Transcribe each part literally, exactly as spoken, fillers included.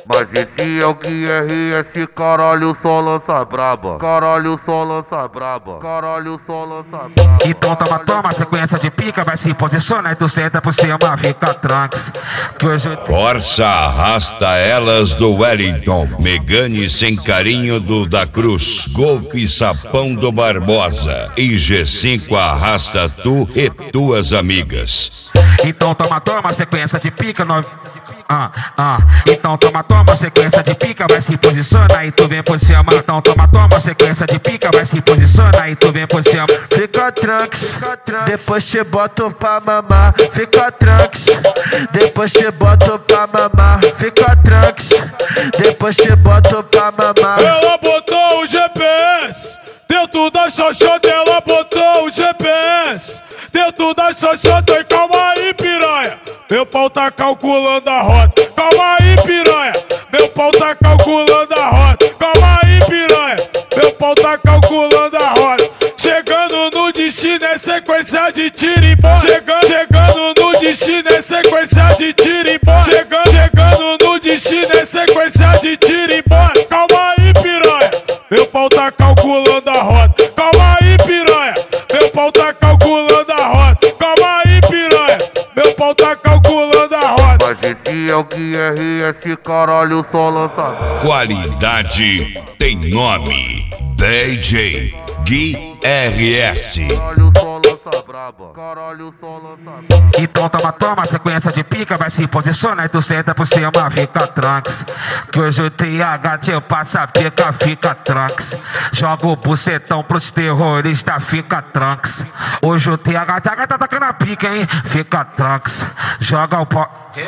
Mas esse é o Q R S, caralho, só lança braba. Caralho, só lança braba. Caralho, só lança braba. Então toma, toma, sequência de pica, vai se posicionar e tu senta por cima, fica tranks. Que hoje... Força arrasta elas do Wellington, Megane sem carinho do da Cruz, Golf Sapão do Barbosa e G cinco arrasta tu e tuas amigas. Então toma, toma, sequência de pica, nove... Ah, ah. Então toma, toma, sequência de pica, vai se posiciona e tu vem por cima. Então toma, toma, sequência de pica, vai se posiciona e tu vem por cima. Fica tranks, depois te boto pra mamar. Fica tranks, depois te boto pra mamar. Fica tranks, depois te boto pra mamar. Ela botou o G P S dentro da xoxota, ela botou o G P S dentro da xoxota. E calma aí, piranha, meu pau tá calculando a rota. Calma aí, piranha, meu pau tá calculando a rota. Calma aí, piranha, meu pau tá calculando a rota. Chegando no destino é sequência de tiro e bola. Chegando, chegando no destino é sequência de tiro e bola. Chegando, chegando no destino é sequência de tiro e bola. Calma aí, piranha, meu pau tá calculando a rota. Calma aí, piranha, meu pau tá calculando a rota. Calma aí, piranha, meu pau tá calculando a rota. Mas esse é o Q R S, caralho, só lança braba. Qualidade tem nome, D J Q R S. Caralho, só lança braba. Caralho, só lança braba. Então toma, toma, sequência de pica, vai se posiciona e tu senta por cima, fica tranks. Que hoje o T H te passa pica, fica tranks. Joga o bucetão pros terroristas, fica tranks. Hoje o T H tá tacando a pica, hein? Fica tranks. Joga o pó.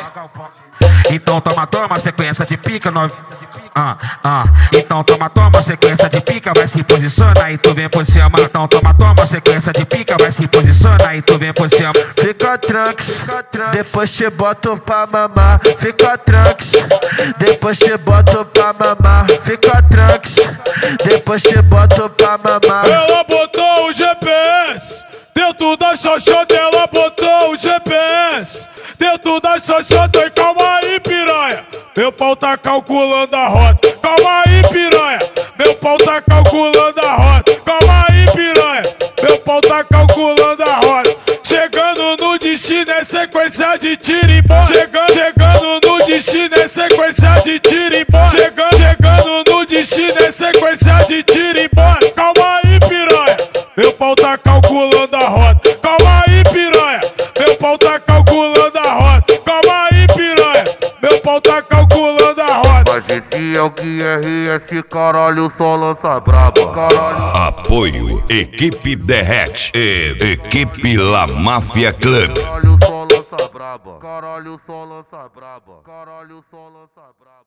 Então toma, toma, sequência de pica, nove... Ah, ah. Então toma, toma, sequência de pica, vai se posiciona e tu vem por cima. Então toma, toma, sequência de pica, vai se posiciona e tu vem por cima. Fica tranks, depois te boto pra mamar. Fica tranks, depois te boto pra mamar. Fica tranks, depois te boto pra mamar. Ela botou o G P S dentro da xoxota, ela botou o G P S dentro da xoxota. E calma aí, piranha, meu pau tá calculando a rota. Calma aí, piranha, meu pau tá calculando a rota. Calma aí, piranha, meu pau tá calculando a rota. Chegando no destino é sequência de tiro e bola. Chegando, chegando no destino é sequência de tiro e bola. Chegando, chegando no destino é sequência de tiro e bola. Calma aí, piranha, meu pau tá calculando a rota. Calma aí, piranha, meu pau tá calculando a rota. Calma aí, piranha, meu pau tá calculando a rota. Mas esse é o Q R S, caralho, só lança braba. Caralho. Apoio Equipe Derrete e Equipe La Máfia Club. Caralho, só lança braba. Caralho, só lança braba. Caralho, só lança braba.